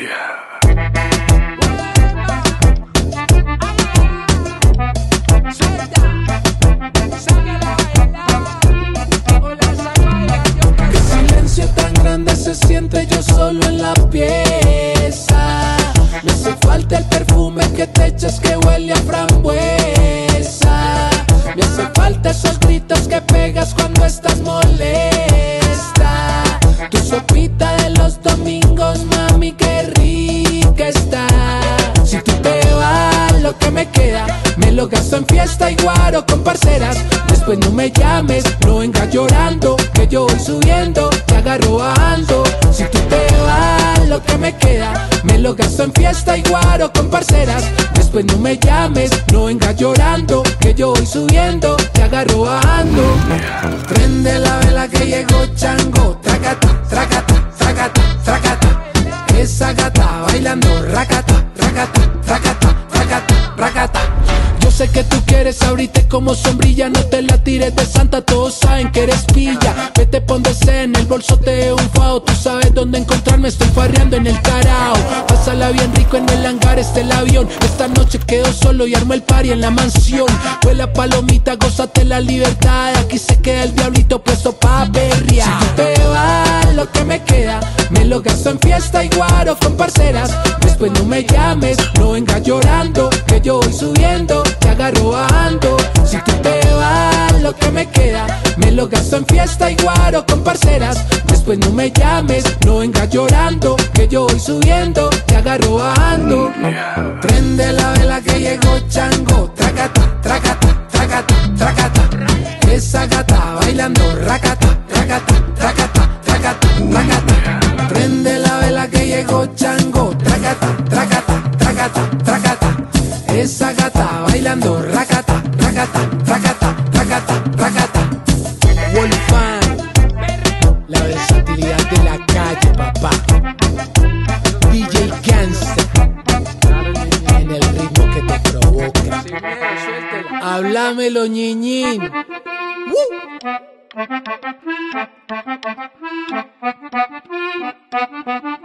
Qué silencio tan grande se siente yo solo en la pieza. Me hace falta el perfume que te echas que huele a frambuesa. Me hace falta esos gritos que pegas cuando estás molesta. Tu sopita de los domingos, mami, qué rica está. Si tú te vas, lo que me queda me lo gasto en fiesta y guaro con parceras. Después no me llames, no vengas llorando, que yo voy subiendo, te agarro bajando. Si tú te vas, lo que me queda me lo gasto en fiesta y guaro con parceras. Después no me llames, no vengas llorando, que yo voy subiendo, te agarro bajando. Prende la vela que llegó Chango, tracata, tracata, tracata, tracata. Esa gata bailando, racata, racata, racata, racata, racata. Yo sé que tú quieres abrirte como sombrilla, no te la tires de santa, todos saben que eres pilla. Vete, póndese en el bolso, te dejo un fao, tú sabes dónde encontrarme, estoy farreando en el carao. Pásala bien rico en el hangar, está el avión, esta noche quedo solo y armo el party en la mansión. Huele palomita, gózate la libertad, aquí se queda el diablito puesto pa' perrear. Si tú te vas, lo que me queda me lo gasto en fiesta y guaro con parceras. Después no me llames, no vengas llorando, que yo voy subiendo, te agarro bajando. Si tú te vas, lo que me queda me lo gasto en fiesta y guaro con parceras. Después no me llames, no vengas llorando, que yo voy subiendo, te agarro bajando. Prende la vela que llegó Chango, tracata, tracata, tracata, tracata. Esa gata bailando, racata, racata, racata, racata, racata. Prende la vela que llegó Chango, tracata, tracata, tracata, tracata. Esa gata bailando, racata, racata, racata, racata, racata. Wolfman, la versatilidad de la calle, papá. DJ Gangster, en el ritmo que te provoca. Háblamelo, ñiñín. ¡Woo!